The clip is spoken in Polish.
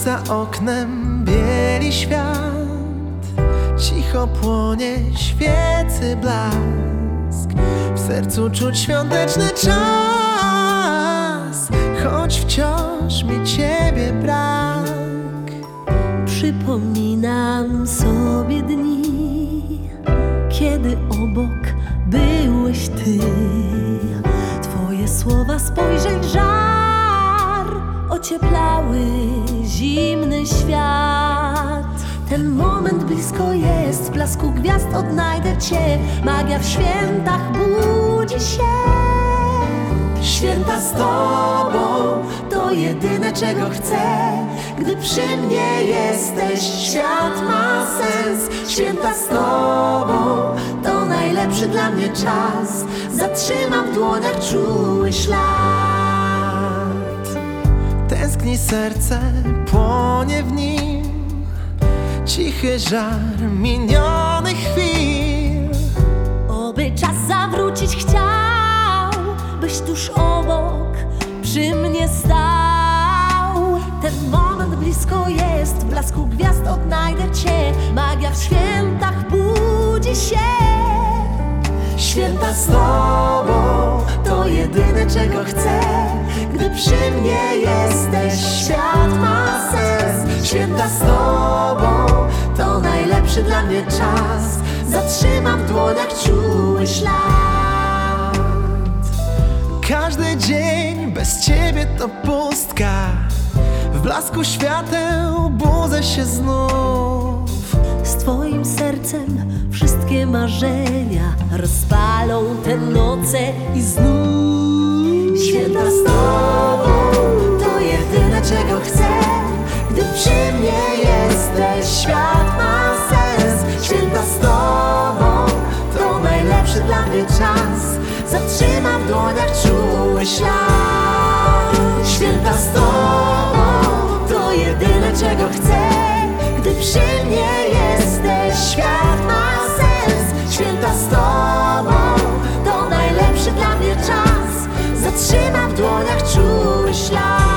za oknem bieli świat, cicho płonie świecy blask. W sercu czuć świąteczny czas, choć wciąż mi ciebie brak. Przypominam sobie dni, kiedy obok byłeś ty. Twoje słowa, spojrzeń, żar ocieplały zimny świat. Ten moment blisko jest, w blasku gwiazd odnajdę cię. Magia w świętach budzi się. Święta z tobą to jedyne, czego chcę. Gdy przy mnie jesteś, świat ma sens. Święta z tobą to najlepszy dla mnie czas. Zatrzymam w dłoniach czuły ślad. Tęskni serce, płonie w nim cichy żar minionych chwil. Oby czas zawrócić chciał, byś tuż obok przy mnie stał. Ten moment blisko jest, w blasku gwiazd odnajdę cię. Magia w świętach budzi się. Święta z tobą to jedyne, czego chcę. Gdy przy mnie jesteś, świat ma sens. Święta z tobą to najlepszy dla mnie czas. Zatrzymam w dłoniach czuły ślad. Każdy dzień bez ciebie to pustka. W blasku świateł budzę się znów. Z twoim sercem wszystkie marzenia rozpalą te noce i znów. Święta z tobą to jedyne, czego chcę. Gdy przy mnie jesteś, świat ma sens. Święta z tobą to najlepszy dla mnie czas. Zatrzymam w dłoniach czuły ślad. Święta z tobą to jedyne, czego chcę. Gdy przy mnie jesteś, świat ma sens. Święta z tobą to najlepszy dla mnie czas. Zatrzymam w dłoniach czuły ślad.